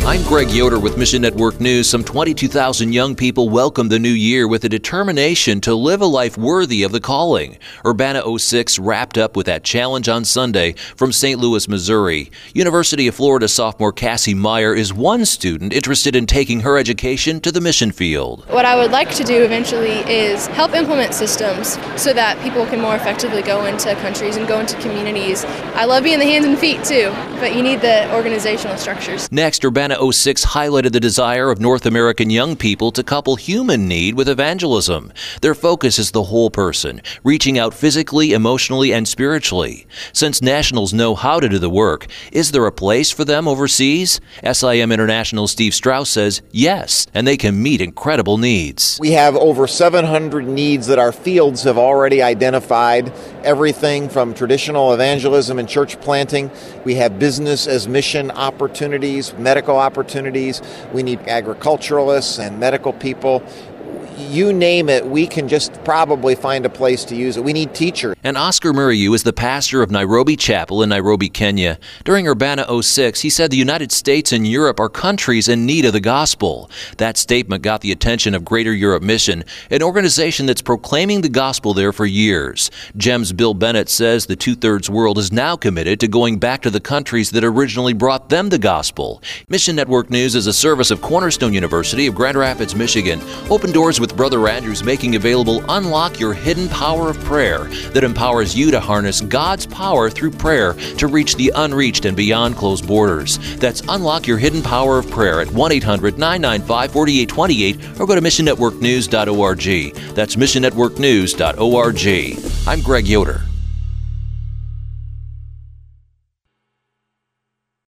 I'm Greg Yoder with Mission Network News. Some 22,000 young people welcome the new year with a determination to live a life worthy of the calling. Urbana 06 wrapped up with that challenge on Sunday from St. Louis, Missouri. University of Florida sophomore Cassie Meyer is one student interested in taking her education to the mission field. What I would like to do eventually is help implement systems so that people can more effectively go into countries and go into communities. I love being the hands and feet too, but you need the organizational structures. Next, Urbana 06 highlighted the desire of North American young people to couple human need with evangelism. Their focus is the whole person, reaching out physically, emotionally, and spiritually. Since nationals know how to do the work, is there a place for them overseas? SIM International Steve Strauss says yes, and they can meet incredible needs. We have over 700 needs that our fields have already identified, everything from traditional evangelism and church planting. We have business as mission opportunities, medical opportunities. We need agriculturalists and medical people. You name it, we can just probably find a place to use it. We need teachers. And Oscar Muriu is the pastor of Nairobi Chapel in Nairobi, Kenya. During Urbana 06, he said the United States and Europe are countries in need of the gospel. That statement got the attention of Greater Europe Mission, an organization that's proclaiming the gospel there for years. GEM's Bill Bennett says the two-thirds world is now committed to going back to the countries that originally brought them the gospel. Mission Network News is a service of Cornerstone University of Grand Rapids, Michigan. Open Doors with Brother Andrews making available Unlock Your Hidden Power of Prayer that empowers you to harness God's power through prayer to reach the unreached and beyond closed borders. That's Unlock Your Hidden Power of Prayer at 1-800-995-4828 or go to missionnetworknews.org. That's missionnetworknews.org. I'm Greg Yoder.